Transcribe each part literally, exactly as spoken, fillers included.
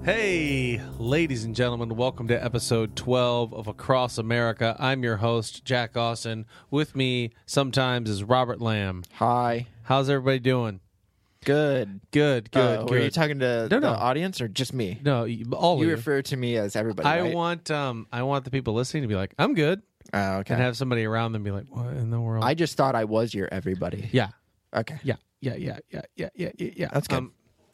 Hey, ladies and gentlemen, welcome to episode twelve of Across America. I'm your host, Jack Austin. With me sometimes is Robert Lamb. Hi. How's everybody doing? Good. Good, good, Uh, good. were you talking to No, the no. audience or just me? No, you- all You of you. refer to me as everybody, I right? want, um, I want the people listening to be like, "I'm good," Oh, okay. and have somebody around them be like, "What in the world?" I just thought I was your everybody. yeah, Okay. yeah, yeah, yeah, yeah, yeah, yeah, yeah, yeah. That's good. Um,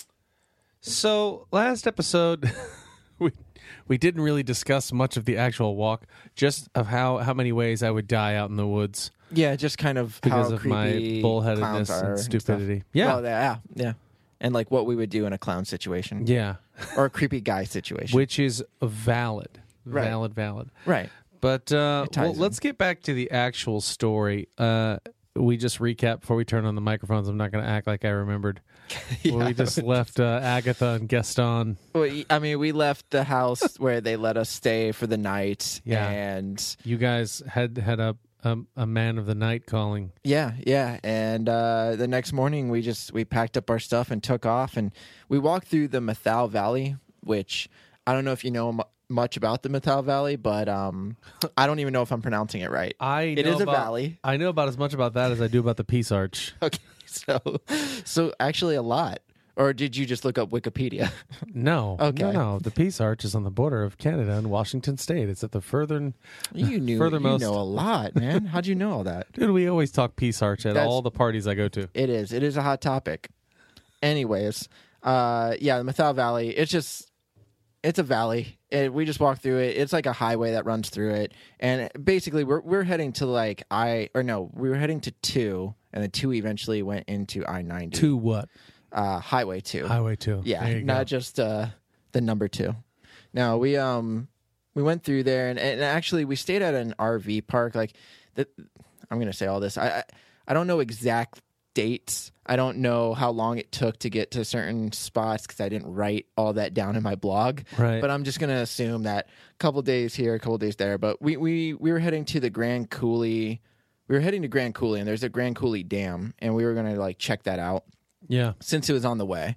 so last episode, we we didn't really discuss much of the actual walk, just of how how many ways I would die out in the woods Yeah, just kind of because how of my creepy bullheadedness clowns are and stuff. stupidity. Yeah, Well, yeah, yeah. And like what we would do in a clown situation. yeah, Or a creepy guy situation. which is valid, Right. valid, valid. right. But uh, It ties well, in. let's get back to the actual story. Uh, we just recap before we turn on the microphones. I'm not going to act like I remembered. Well, we just left uh, Agatha and Gaston. Well, I mean, we left the house where they let us stay for the night. Yeah. And You guys had had a a, a man of the night calling. yeah, yeah. And uh, the next morning, we just we packed up our stuff and took off. And we walked through the Mathal Valley, which I don't know if you know mu- much about the Mathal Valley, but um, I don't even know if I'm pronouncing it right. I It know is a about- valley. I know about as much about that as I do about the Peace Arch. Okay, so so actually a lot. Or did you just look up Wikipedia? No, Okay. no, no. The Peace Arch is on the border of Canada and Washington State. It's at the further. You knew Furthermost- you know a lot, man. How'd you know all that? Dude, we always talk Peace Arch at That's- all the parties I go to. It is. It is a hot topic. Anyways, uh, yeah, the Mathal Valley. It's just, it's a valley. It, we just walked through it. It's like a highway that runs through it, and basically, we're we're heading to like I or no, we were heading to two, and then two eventually went into I ninety. To what? uh, Highway two. Highway two. Yeah, There you not go. just uh, the number two. Now we um we went through there, and, and actually we stayed at an R V park. Like, the, I'm gonna say all this. I, I I don't know exact dates. I don't know how long it took to get to certain spots because I didn't write all that down in my blog. Right. But I'm just gonna assume that a couple days here, a couple days there. But we we we were heading to the Grand Coulee. We were heading to Grand Coulee, and there's a Grand Coulee Dam, and we were gonna like check that out Yeah. since it was on the way.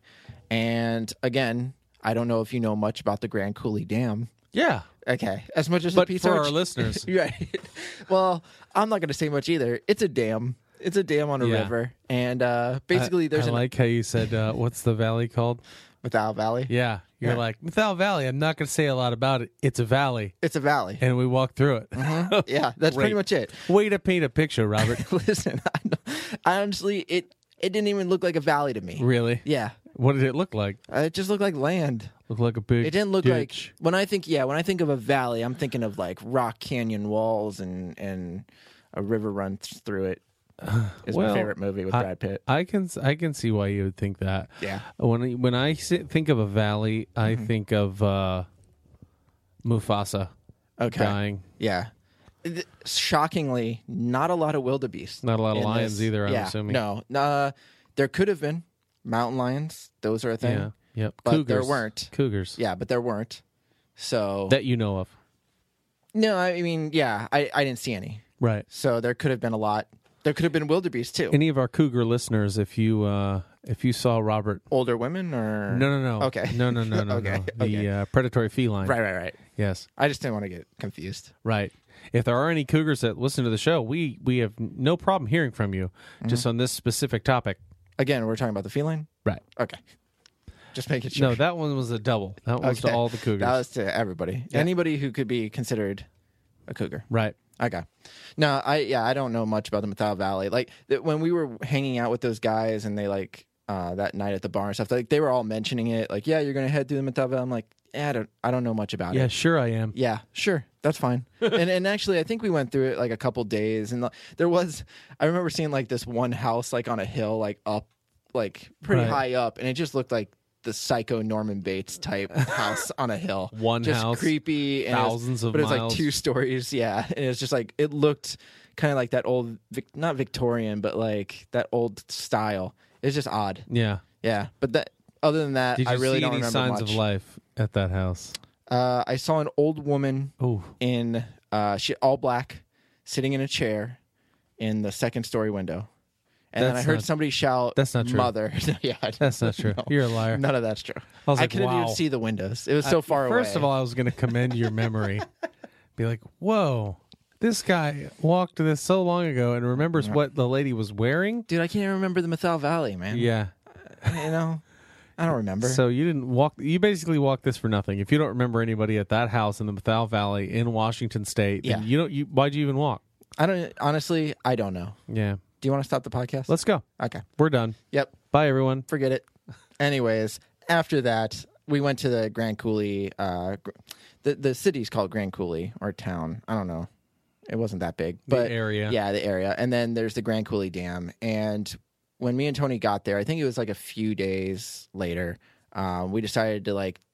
And again, I don't know if you know much about the Grand Coulee Dam. Yeah. Okay, as much as But the Peace for Arch. our listeners. Right. Well, I'm not going to say much either. It's a dam. It's a dam on a Yeah. river, and uh, basically I, there's I an like how you said, uh, what's the valley called? Mathal Valley. Yeah. You're Yeah. like, Mathal Valley. I'm not going to say a lot about it. It's a valley. It's a valley. And we walked through it. Yeah, that's pretty Great. much it. Way to paint a picture, Robert. Listen, I, don't- I honestly, it it didn't even look like a valley to me. Really? Yeah, What did it look like? uh, it just looked like land. Looked like a big It didn't look ditch. like when I think yeah when I think of a valley, I'm thinking of like rock canyon walls and and a river runs through it. It's Well, my favorite movie with I- Brad Pitt. I can I can see why you would think that. Yeah. When I- when I si- think of a valley, I Mm-hmm. think of uh, Mufasa Okay. dying. Yeah. Th- Shockingly, not a lot of wildebeest. Not a lot of in lions this. either, I'm yeah, assuming. No. Uh, there could have been mountain lions. Those are a thing. Yeah. Yep. But Cougars. there weren't. Cougars. Yeah, but there weren't. So That you know of. no, I mean, yeah, I, I didn't see any. Right. So there could have been a lot. There could have been wildebeest too. Any of our cougar listeners, if you uh, if you saw Robert, Older women or no, no, no, Okay. no, no, no, no, Okay, no, the okay. uh, predatory feline, Right, right, right. Yes, I just didn't want to get confused. right. If there are any cougars that listen to the show, we we have no problem hearing from you, Mm-hmm. just on this specific topic. Again, we're talking about the feline. Right. Okay. Just making sure. No, that one was a double. That one was to Okay. all the cougars. That was to everybody. Yeah. Anybody who could be considered a cougar. right. Okay. No, I yeah, I don't know much about the Mathal Valley. Like th- when we were hanging out with those guys and they like uh, that night at the bar and stuff, like they were all mentioning it. Like, yeah, you're gonna head through the Mathal Valley. I'm like, yeah, I don't, I don't know much about Yeah, it. sure I am. Yeah, sure, that's fine. and and actually, I think we went through it like a couple days, and like, there was, I remember seeing like this one house like on a hill, like up, like pretty Right. high up, and it just looked like the psycho Norman Bates type house on a hill. One just house, creepy, and it was- thousands of but it was like miles. two stories. Yeah, and it's just like it looked kind of like that old, Vic- not Victorian, but like that old style. It's just odd. Yeah. Yeah, but that other than that, Did you I really see don't any remember signs much. of life at that house? Uh, I saw an old woman Oh, in uh, she all black, sitting in a chair in the second story window, And then That's I heard not- somebody shout, that's not true. mother. yeah, That's not true. no. You're a liar. None of that's true. I was I like, couldn't wow. even see the windows. It was so I- far away. First of all, I was going to commend your memory. Be like, whoa, this guy walked this so long ago and remembers what the lady was wearing. dude, I can't even remember the Mathal Valley, man. Yeah. You know, I don't remember. So you didn't walk. You basically walked this for nothing. If you don't remember anybody at that house in the Mathal Valley in Washington State, then Yeah. you don't. You why'd you even walk? I don't, honestly, I don't know. Yeah. Do you want to stop the podcast? Let's go. Okay. We're done. Yep. Bye, everyone. Forget it. Anyways, after that, we went to the Grand Coulee. Uh, gr- the the city's called Grand Coulee or town. I don't know. It wasn't that big, but area. Yeah, the area. And then there's the Grand Coulee Dam. And when me and Tony got there, I think it was like a few days later. Um, we decided to like.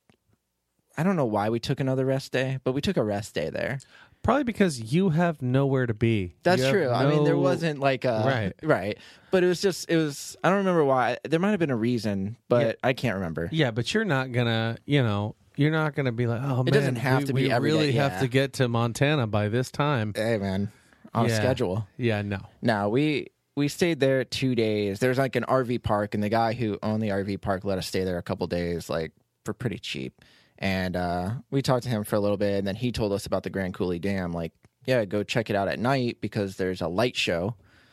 I don't know why we took another rest day, but we took a rest day there. Probably because you have nowhere to be. That's You have true. I mean, there no- wasn't like a Right. right, but it was just it was. I don't remember why. There might have been a reason, but I can't remember. Yeah, but you're not gonna. You know, you're not gonna be like, oh man, doesn't have we, to be we every really day, have yeah. to get to Montana by this time. Hey, man, on Yeah. a schedule. Yeah, no. No, we we stayed there two days. There's like an R V park, and the guy who owned the R V park let us stay there a couple days, like for pretty cheap. And uh, we talked to him for a little bit, and then he told us about the Grand Coulee Dam. Like, yeah, go check it out at night because there's a light show.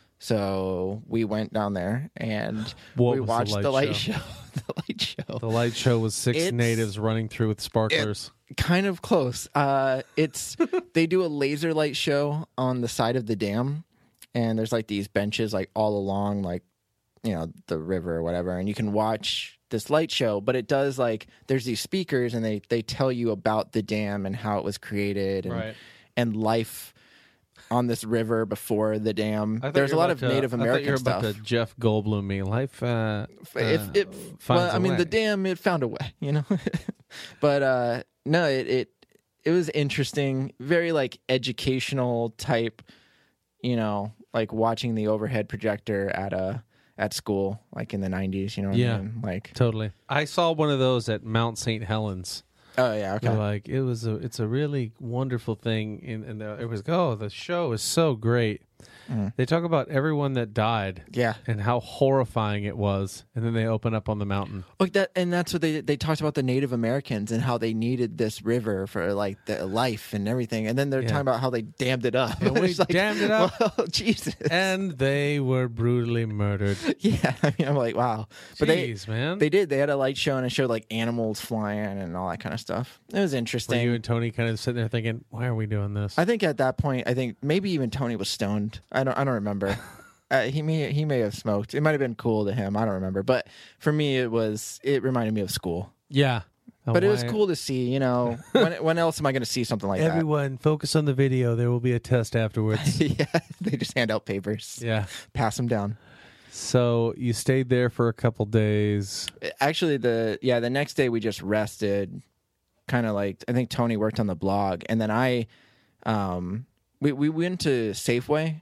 So we went down there and What we was the watched light the light show? show. the light show. The light show was six It's- natives running through with sparklers. Kind of close. Uh, it's they do a laser light show on the side of the dam, and there's like these benches like all along like you know the river or whatever, and you can watch this light show. But it does like there's these speakers, and they they tell you about the dam and how it was created and Right. and life on this river before the dam. I thought There's you a were lot about of to- Native I thought you American were stuff. about to Jeff Goldblum me life. Uh, if uh, it well, finds I a mean way. the dam it found a way, you know. But uh no, it it it was interesting, very like educational type, you know, like watching the overhead projector at a at school like in the nineties, you know what Yeah. I mean? Like Totally. I saw one of those at Mount Saint Helens. oh yeah, okay. They're Like it was a, it's a really wonderful thing, and, and the, it was oh the show is so great. Mm. They talk about everyone that died Yeah. and how horrifying it was, and then they open up on the mountain. Like that, and that's what they they talked about the Native Americans and how they needed this river for like the life and everything, and then they're Yeah. talking about how they dammed it up. And we It's like, dammed it up. Well, Jesus. And they were brutally murdered. Yeah, I mean, I'm like, wow. But they Jeez, man. they did. They had a light show and it showed like animals flying and all that kind of stuff. It was Were interesting. you and Tony kind of sitting there thinking, "Why are we doing this?" I think at that point, I think maybe even Tony was stoned. I don't. I don't remember. uh, he may he may have smoked. It might have been cool to him. I don't remember. But for me, it was. It reminded me of school. yeah, But it was Why- cool to see. You know, when when else am I going to see something like Everyone, focus on the video. There will be a test afterwards. that? Yeah, they just hand out papers, Yeah. pass them down. So you stayed there for a couple days. Actually, the yeah, the next day we just rested. Kind of like I think Tony worked on the blog, and then I, um, we we went to Safeway,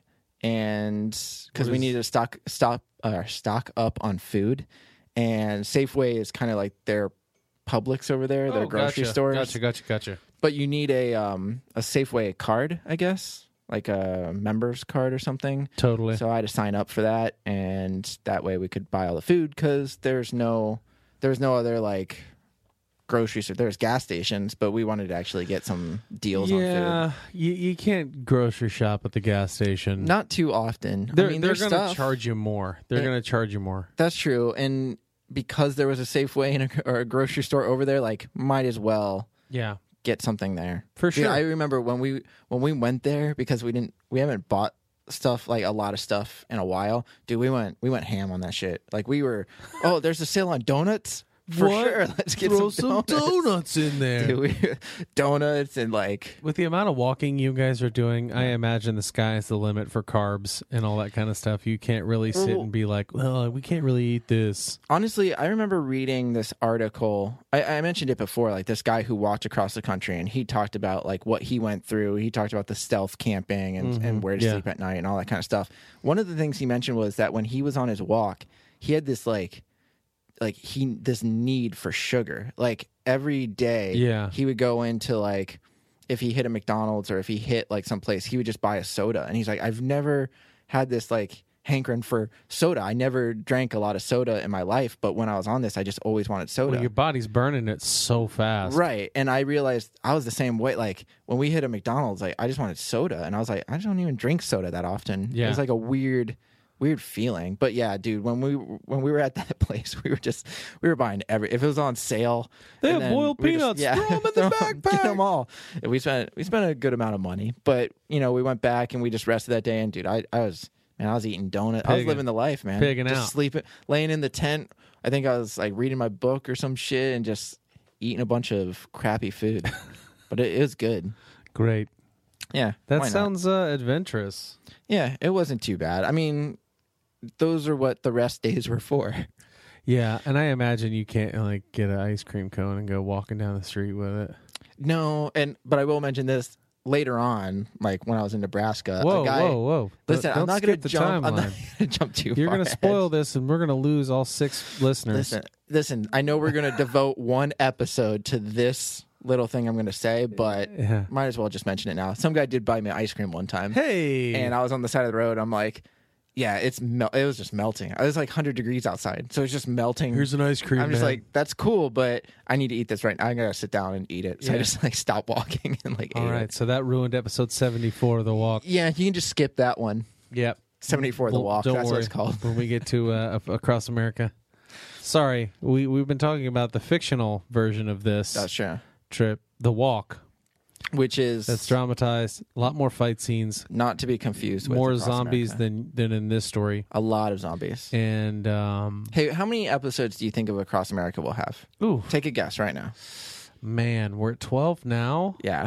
and because we is- needed to stock stop uh, stock up on food, and Safeway is kind of like their Publix over there, their Oh, grocery gotcha, stores. Gotcha, gotcha, gotcha. But you need a um a Safeway card, I guess, like a members card or something. Totally. So I had to sign up for that, and that way we could buy all the food because there's no there's no other like grocery store. There's gas stations, but we wanted to actually get some deals on yeah, you you can't grocery shop at the gas station. food. Not too often. they're I mean, they're there's going to stuff. charge you more. They're Eh. going to charge you more. That's true, and because there was a Safeway and a, or a grocery store over there, like might as well Yeah, get something there for Dude, sure. I remember when we when we went there because we didn't we haven't bought stuff like a lot of stuff in a while. Dude, we went we went ham on that shit. Like we were, oh, there's a sale on donuts for What? sure. Let's get Throw some, some donuts. donuts in there. Dude, we, donuts and like With the amount of walking you guys are doing, I imagine the sky is the limit for carbs and all that kind of stuff. You can't really sit Well- and be like, well, we can't really eat this. honestly, I remember reading this article. I, I mentioned it before, like this guy who walked across the country and he talked about like what he went through. He talked about the stealth camping and, Mhm. and where to Yeah. sleep at night and all that kind of stuff. One of the things he mentioned was that when he was on his walk, he had this like like he this need for sugar. Like every day Yeah. he would go into like if he hit a McDonald's or if he hit like someplace, he would just buy a soda. And he's like, I've never had this like hankering for soda. I never drank a lot of soda in my life, but when I was on this, I just always wanted soda. Well, your body's burning it so fast. Right. And I realized I was the same way. Like when we hit a McDonald's, like I just wanted soda. And I was like, I don't even drink soda that often. Yeah. It was like a weird, weird feeling. But yeah, dude, when we when we were at that place, we were just we were buying every if it was on sale. They and have then boiled we were peanuts. Just, yeah, Throw them in the backpack. Get them all. And we spent we spent a good amount of money. But you know, we went back and we just rested that day. And dude, I I was man, I was eating donuts. I was Pigging. living the life, man. Pigging just out. sleeping, laying in the tent. I think I was like reading my book or some shit and just eating a bunch of crappy food. But it, it was good. Great. Yeah. That why not? sounds uh, adventurous. Yeah, it wasn't too bad. I mean, those are what the rest days were for. Yeah, and I imagine you can't like get an ice cream cone and go walking down the street with it. No, and but I will mention this later on, like when I was in Nebraska. Whoa, a guy, whoa, whoa! Listen, Don't I'm not going skip to the jump. I'm not timeline. going to jump too You're far. going to spoil this, and we're going to lose all six listeners. Listen, listen. I know we're going to devote one episode to this little thing I'm going to say, but Yeah. might as well just mention it now. Some guy did buy me ice cream one time, Hey, and I was on the side of the road. I'm like, yeah, it's mel- it was just melting. It was like one hundred degrees outside, so it's just melting. here's an ice cream. I'm just man. like, that's cool, but I need to eat this right now. I gotta sit down and eat it. So I Yeah. just like stopped walking and like all ate right. it. So that ruined episode seventy-four of the walk. Yeah, you can just skip that one. Yep. seventy-four the Well, walk. Don't That's worry. what it's called. When we get to uh, across America. Sorry, we we've been talking about the fictional version of this That's true. trip, the walk. Which is That's dramatized. A lot more fight scenes. not to be confused with More Across zombies America. than than in this story. a lot of zombies. And um, Hey, how many episodes do you think of Across America will have? ooh, Take a guess right now. man, we're at twelve now. Yeah.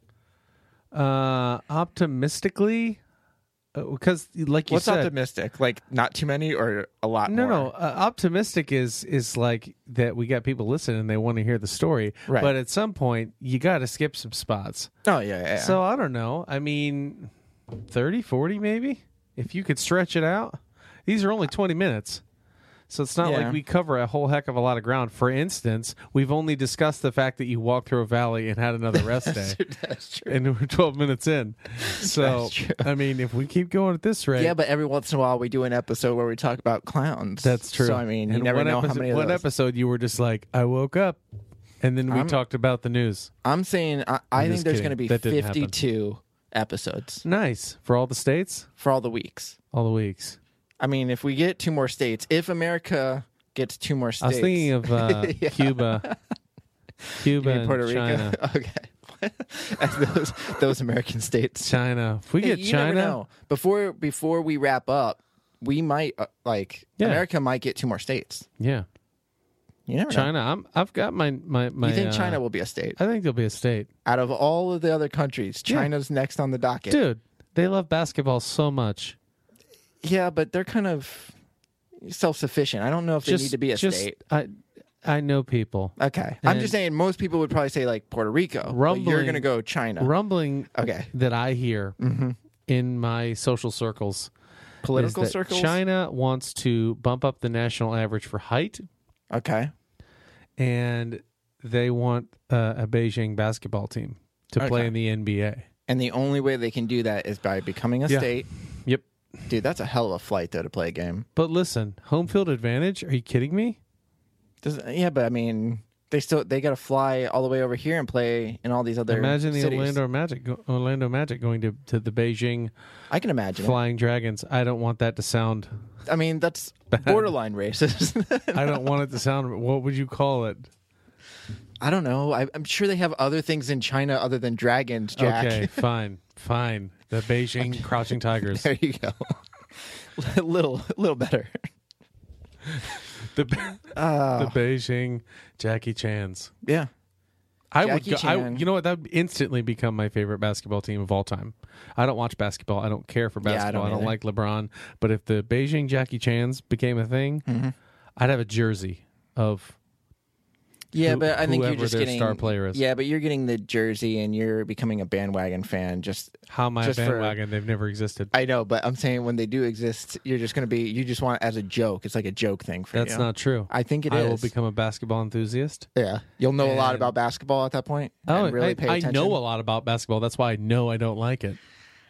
Uh, optimistically, because like you What's said, optimistic? Like not too many or a lot no, more? no. Uh, optimistic is is like that we got people listening and they want to hear the story. Right. But at some point, you got to skip some spots. Oh, yeah, yeah, yeah. So I don't know. I mean, thirty, forty maybe, if you could stretch it out. These are only twenty minutes. So it's not Yeah. like we cover a whole heck of a lot of ground. For instance, we've only discussed the fact that you walked through a valley and had another rest day. That's true. And we're twelve minutes in. So, That's true. I mean, if we keep going at this rate. Yeah, but every once in a while we do an episode where we talk about clowns. That's true. So I mean, you And never one know episode, how many of One those. episode you were just like, I woke up, and then we I'm- talked about the news. I'm saying I, I I'm think just there's kidding. going to be That didn't happen. fifty-two episodes Nice. For all the states? for all the weeks. All the weeks. I mean, if we get two more states, if America gets two more I states, was thinking of uh, Yeah. Cuba. You Cuba mean and Puerto Rico. China. Okay, And those those American states. China. If we Hey, get you never China, know. Before before we wrap up, we might uh, like Yeah. America might get two more states. yeah, You never know. China. I'm. I've got my my my. You think uh, China will be a state? I think there'll be a state, Out of all of the other countries, Yeah. China's next on the docket. dude. They love basketball so much. Yeah, but they're kind of self-sufficient. I don't know if they Just need to be a just, state. I I know people Okay. I'm and- just saying most people would probably say like Puerto Rico. But you're Rumbling- going to go China. rumbling Okay. that I hear hmm in my social circles. Political is that circles? China wants to bump up the national average for height, Okay. and they want uh, a Beijing basketball team to play Okay. in the N B A. And the only way they can do that is by becoming a Yeah. state. Yep. Dude, that's a hell of a flight though to play a game. But listen, home field advantage? Are you kidding me? Does, yeah, but I mean, they still they got to fly all the way over here and play in all these other Imagine the cities. Orlando Magic, go- Orlando Magic going to, to the Beijing I can imagine. it. Flying Dragons. I don't want that to sound. I mean, that's borderline racist. I don't want it to sound. What would you call it? I don't know. I, I'm sure they have other things in China other than dragons, Jack. Okay, fine, fine. The Beijing Crouching Tigers. There you go. a little, a little better. The, Uh, the Beijing Jackie Chan's. yeah. I Jackie would. Go, I, Chan. you know what? That would instantly become my favorite basketball team of all time. I don't watch basketball. I don't care for Yeah, I basketball. don't I don't, either. like LeBron. But if the Beijing Jackie Chan's became a thing, Mhm. I'd have a jersey of Yeah, who- but I think you're whoever just their getting star player is. Yeah, but you're getting the jersey and you're becoming a bandwagon fan. Just How am I a Just for- bandwagon? They've never existed. I know, but I'm saying when they do exist, you're just going to be. You just want it as a joke. It's like a joke thing for That's you. not true. I think it I is. will become a basketball enthusiast. Yeah, you'll know a lot And- about basketball at that point. Oh, and really I, pay I attention. know a lot about basketball. That's why I know I don't like it.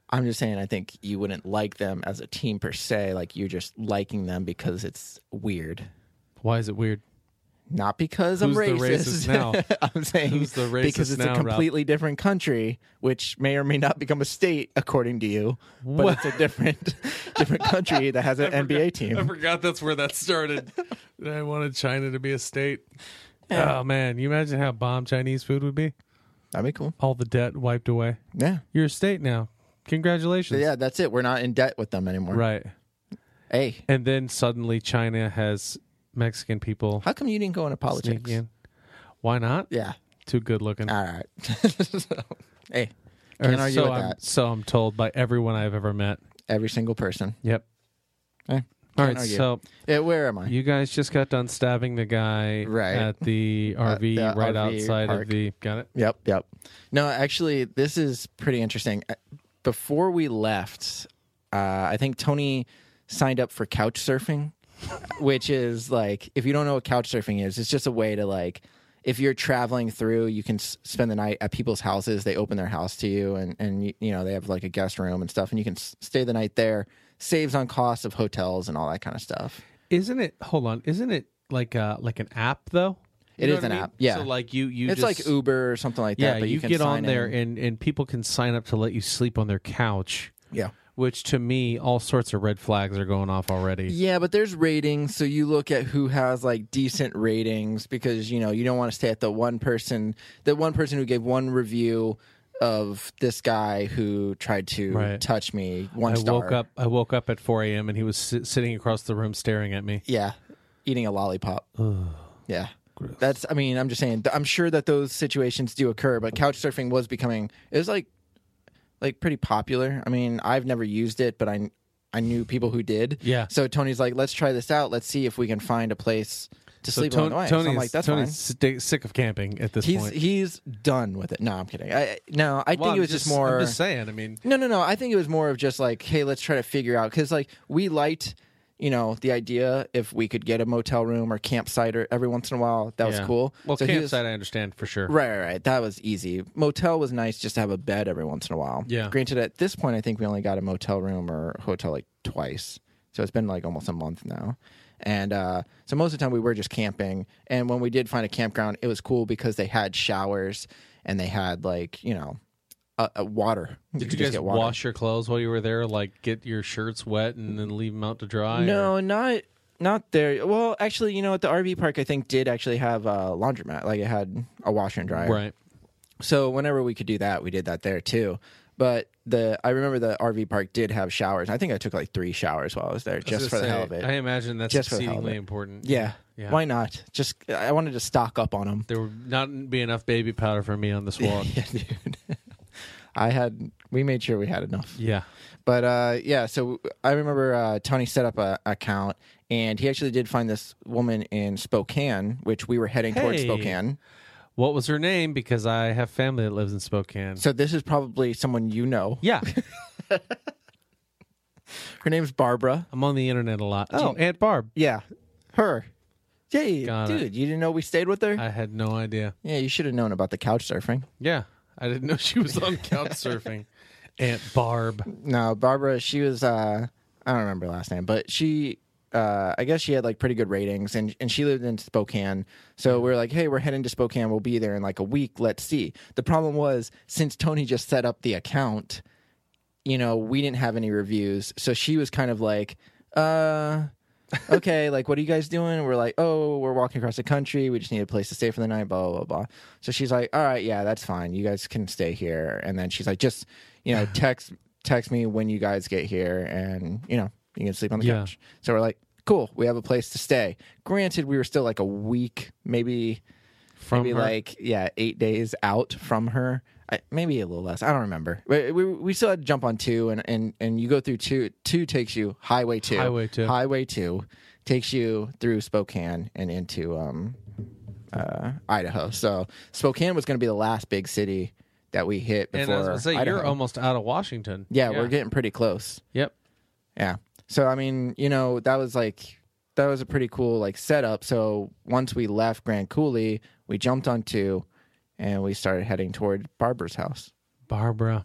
I'm just saying, I think you wouldn't like them as a team per se. Like, you're just liking them because it's weird. Why is it weird? Not because Who's I'm the racist. racist now? I'm saying Who's the racist because it's now, a completely different country, which may or may not become a state according to you. But What? it's a different different country that has an N B A team. I forgot that's where that started. I wanted China to be a state. Yeah. Oh, man. You imagine how bomb Chinese food would be? That'd be cool. All the debt wiped away. Yeah. You're a state now. Congratulations. Yeah, that's it. We're not in debt with them anymore. Right. Hey, And then suddenly China has Mexican people how come you didn't go into politics? sneaking in. Why not? Yeah. Too good looking. All right. So, hey, Or can't argue so with I'm, that. So I'm told by everyone I've ever met. Every single person. Yep. Hey, All can't right. argue. So Yeah, where am I? you guys just got done stabbing the guy Right. at the R V the right R V outside park. of the. Got it? Yep, yep. No, actually, this is pretty interesting. Uh, Before we left, uh, I think Tony signed up for couch surfing, which is like, if you don't know what couch surfing is, it's just a way to like, if you're traveling through, you can s- spend the night at people's houses. They open their house to you, and and you, you know they have like a guest room and stuff, and you can s- stay the night there. Saves on costs of hotels and all that kind of stuff. Isn't it? Hold on. Isn't it like uh like an app though? You It know is what I an mean? app, yeah. So like you you It's just, like Uber or something like yeah. that. But you, you, can get on sign there in. and and people can sign up to let you sleep on their couch. Yeah. Which to me, all sorts of red flags are going off already. Yeah, but there's ratings, so you look at who has like decent ratings because you know you don't want to stay at the one person, the one person who gave one review of this guy who tried to Right. touch me. One I star. woke up. I woke up at four a.m. and he was sit, sitting across the room staring at me. Yeah, eating a lollipop. Yeah. Gross. That's. I mean, I'm just saying. th- I'm sure that those situations do occur, but couch surfing was becoming. It was like, like pretty popular. I mean, I've never used it, but I, I knew people who did. Yeah. So Tony's like, let's try this out. Let's see if we can find a place to So sleep Ton- along the way. Tony's, so I'm like, that's Tony's fine. sti- sick of camping at this He's point. he's done with it. No, I'm kidding. I, no, I Well, think I'm it was just, more. I'm just saying. I mean, No, no, no. I think it was more of just like, hey, let's try to figure out because like we liked, you know, the idea if we could get a motel room or campsite or every once in a while, that was yeah. cool. Well, So he was- campsite, I understand for sure. Right, right, right. That was easy. Motel was nice just to have a bed every once in a while. Yeah. Granted, at this point, I think we only got a motel room or hotel like twice. So it's been like almost a month now. And uh, so most of the time we were just camping. And when we did find a campground, it was cool because they had showers and they had like, you know, uh, uh, water. Did could you just guys get water. wash your clothes while you were there? Like get your shirts wet and then leave them out to dry? No, or- not not there. Well, actually, you know, at the R V park, I think did actually have a laundromat. Like it had a washer and dryer. Right. So whenever we could do that, we did that there too. But the I remember the R V park did have showers. I think I took like three showers while I was there, I was just for gonna the say, hell of it. I imagine that's Just for the hell of exceedingly it. important. yeah. Yeah. Why not? Just I wanted to stock up on them. There would not be enough baby powder for me on this walk. yeah, dude. I had. We made sure we had enough. Yeah. But uh, yeah, so I remember uh, Tony set up a account, and he actually did find this woman in Spokane, which we were heading towards Hey. Spokane. What was her name? Because I have family that lives in Spokane. So this is probably someone you know. yeah. Her name's Barbara. I'm on the internet a lot. Do you- Oh, Aunt Barb. Yeah, her. Yay, Got it. dude! You didn't know we stayed with her? I had no idea. Yeah, you should have known about the couch surfing. Yeah. I didn't know she was on couch surfing. Aunt Barb. No, Barbara, she was uh I don't remember her last name, but she uh I guess she had like pretty good ratings and and she lived in Spokane. So we are like, "Hey, we're heading to Spokane. We'll be there in like a week. Let's see." The problem was since Tony just set up the account, you know, we didn't have any reviews. So she was kind of like, "Uh okay, like, what are you guys doing?" We're like, "Oh, we're walking across the country. We just need a place to stay for the night, blah, blah, blah." So she's like, "All right, yeah, that's fine. You guys can stay here." And then she's like, just, you know, text text me when you guys get here and, you know, you can sleep on the Yeah. couch. So we're like, cool, we have a place to stay. Granted, we were still like a week, maybe, From maybe her? like, yeah, eight days out from her. I, maybe a little less. I don't remember. We, we, we still had to jump on two, and, and, and you go through two. Two takes you highway two. Highway two. Highway two takes you through Spokane and into um, uh, Idaho. So Spokane was going to be the last big city that we hit before And I was going to say, Idaho. you're almost out of Washington. yeah, we're getting pretty close. Yep. Yeah. So I mean, you know, that was like that was a pretty cool like setup. So once we left Grand Coulee, we jumped on two, and we started heading toward Barbara's house. Barbara.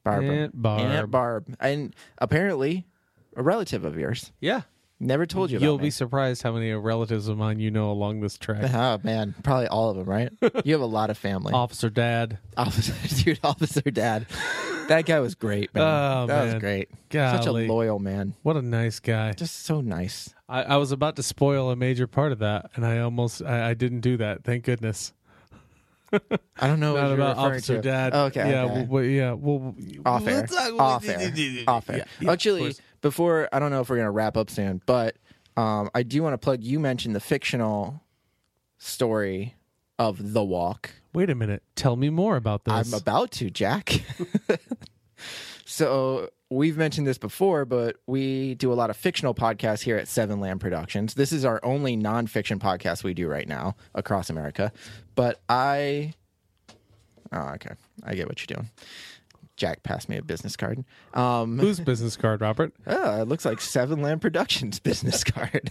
Barbara. Aunt Barb. Aunt Barb. And apparently a relative of yours. Yeah. Never told you about You'll me. be surprised how many relatives of mine you know along this track. Oh, man. Probably all of them, right? You have a lot of family. Officer Dad. Officer, dude, Officer Dad. That guy was great, man. Oh, that man. was great. Such a Golly. loyal man. What a nice guy. Just so nice. I, I was about to spoil a major part of that, and I almost I, I didn't do that. Thank goodness. I don't know what Not you're about referring Officer to. Dad. Okay. Yeah. okay. Well, well, yeah. Well, Off air. let's talk- Off air. Off air. Yeah, yeah, of Actually, course. before, I don't know if we're going to wrap up soon, but um, I do want to plug, you mentioned the fictional story of The Walk. Wait a minute. Tell me more about this. I'm about to, Jack. So we've mentioned this before, but we do a lot of fictional podcasts here at Seven Lamb Productions. This is our only nonfiction podcast we do right now across America. But I, oh, okay, I get what you're doing. Jack passed me a business card. Um, Whose business card, Robert? Oh, it looks like Seven Lamb Productions business card.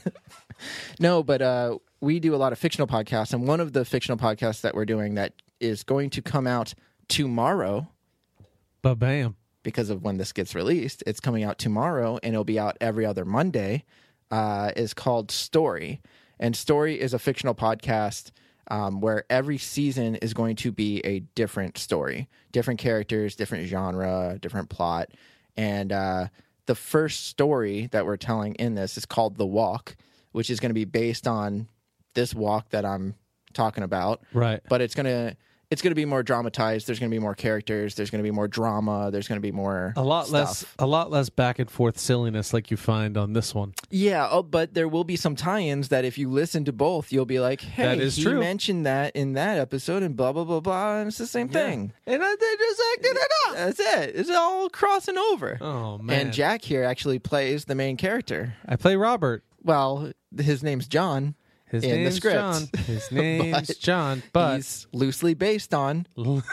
No, but uh, we do a lot of fictional podcasts, and one of the fictional podcasts that we're doing that is going to come out tomorrow, Ba-bam. because of when this gets released, it's coming out tomorrow, and it'll be out every other Monday, uh, is called Story. And Story is a fictional podcast um, where every season is going to be a different story, different characters, different genre, different plot. And uh, the first story that we're telling in this is called The Walk, which is going to be based on this walk that I'm talking about. Right. But it's going to it's going to be more dramatized. There's going to be more characters. There's going to be more drama. There's going to be more A lot stuff. less, a lot less back and forth silliness like you find on this one. Yeah, oh, but there will be some tie-ins that if you listen to both, you'll be like, hey, That is he true. mentioned that in that episode and blah, blah, blah, blah, and it's the same thing. And I, they just acted it up. That's it. It's all crossing over. Oh man! And Jack here actually plays the main character. I play Robert. Well, his name's John. His In the name's script. John. His name's But John, but He's loosely based on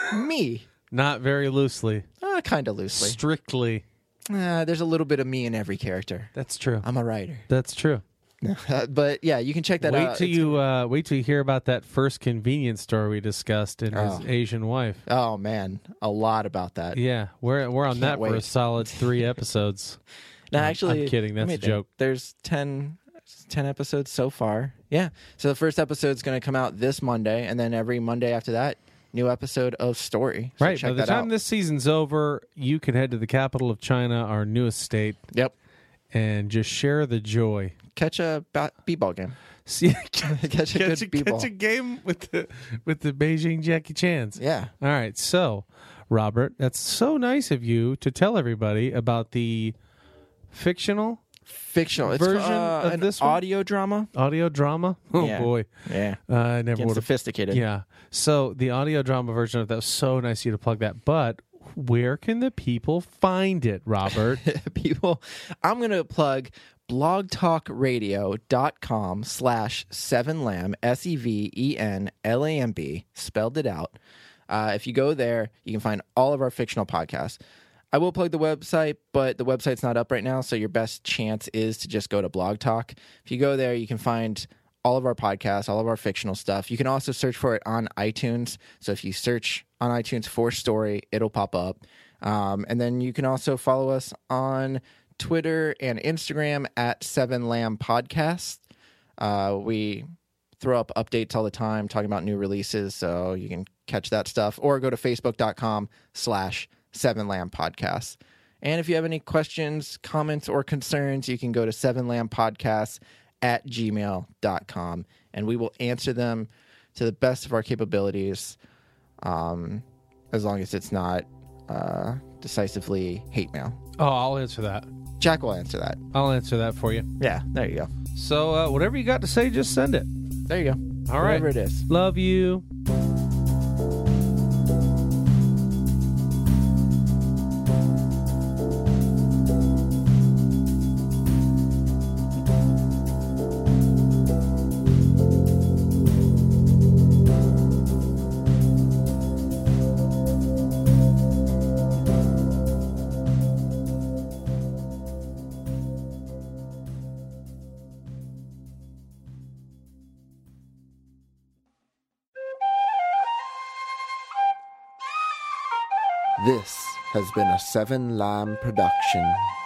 me. not very loosely. Uh, kind of loosely. Strictly. Uh, there's a little bit of me in every character. That's true. I'm a writer. That's true. Uh, but yeah, you can check that Wait out. till It's- you uh, wait till you hear about that first convenience store we discussed and his Oh. Asian wife. Oh, man. A lot about that. Yeah, we're we're on Can't that for a wait. solid three episodes. No, I'm- actually, I'm kidding. let That's me a think. joke. There's ten, ten episodes so far. Yeah. So the first episode's going to come out this Monday, and then every Monday after that, new episode of Story. So Right. check By the that time out. this season's over, you can head to the capital of China, our newest state, Yep. and just share the joy. Catch a ba- b-ball game. See, Catch a catch, good a, b-ball. catch a game with the with the Beijing Jackie Chans. Yeah. All right, so Robert, that's so nice of you to tell everybody about the fictional Fictional. It's Version uh, of an this one? audio drama. audio drama. Oh Yeah. boy, Yeah. uh, I never Getting would have. sophisticated. Yeah, so the audio drama version of that was so nice of you to plug that. But where can the people find it, Robert? People, I'm going to plug blogtalkradio.com slash seven lamb, S E V E N L A M B, spelled it out. Uh, if you go there, you can find all of our fictional podcasts. I will plug the website, but the website's not up right now, so your best chance is to just go to Blog Talk. If you go there, you can find all of our podcasts, all of our fictional stuff. You can also search for it on iTunes. So if you search on iTunes for Story, it'll pop up. Um, and then you can also follow us on Twitter and Instagram at Seven Lamb Podcast. Uh, we throw up updates all the time talking about new releases, so you can catch that stuff. Or go to facebook.com slash Seven Lamb Podcast. And if you have any questions, comments, or concerns, you can go to Seven Lamb Podcasts at gmail dot com, and we will answer them to the best of our capabilities, um, as long as it's not uh, decisively hate mail. Oh, I'll answer that. Jack will answer that. I'll answer that for you. Yeah, there you go. So uh, whatever you got to say, just send it. There you go. All right. Whatever it is. Love you. This has been a Seven Lamb production.